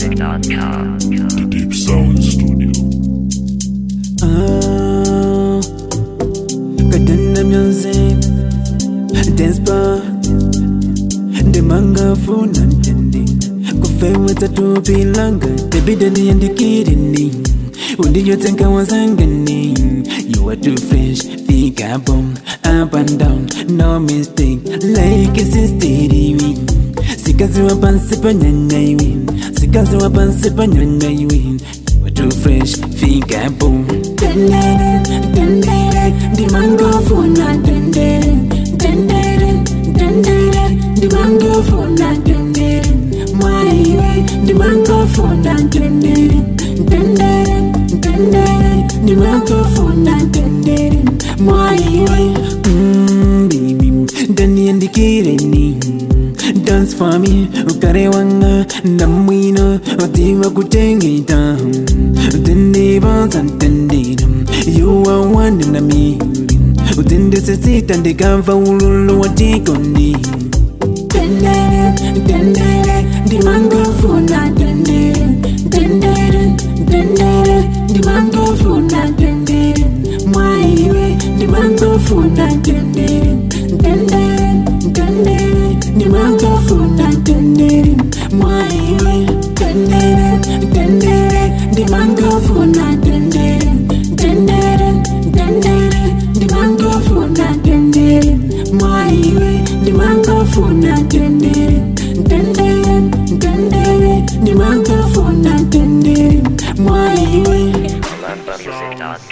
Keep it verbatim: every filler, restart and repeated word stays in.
music dot com. The Deep Sound Studio. Ah, Kadana music, dance bar, the manga funa ntendi, kufewe tatu bilanga, tebidani yandikidini, uliyotenga wazangani, you are too fresh, fika boom, up and down, no mistake, like a sister. Sikazi wa pansi pa nyanyaiwin, sikazi wa pansi pa nyanyaiwin. We're too fresh, fika boom. Dendere, dendere, di mango funa dendere, dendere, dendere, di mango funa dendere. Mwaiwe, di mango funa dendere, dendere, dendere, di mango funa dendere. Mwaiwe, mmm, baby, dani andikire ni. Dance for me, ukare wanga namwino otima kutengita utende bazantendinam you are one in a million utende sesita ndekava ululu watikondi tendere tendere di mango funa tendere tendere tendere di mango funa tendere mwaiwe di mango funa tendere tendere tendere di mango funa tendere mwaiwe tendere tendere di mango funa tendere tendere tendere di mango funa tendere mwaiwe di mango funa tendere tendere tendere di mango funa tendere mwaiwe Music dot com.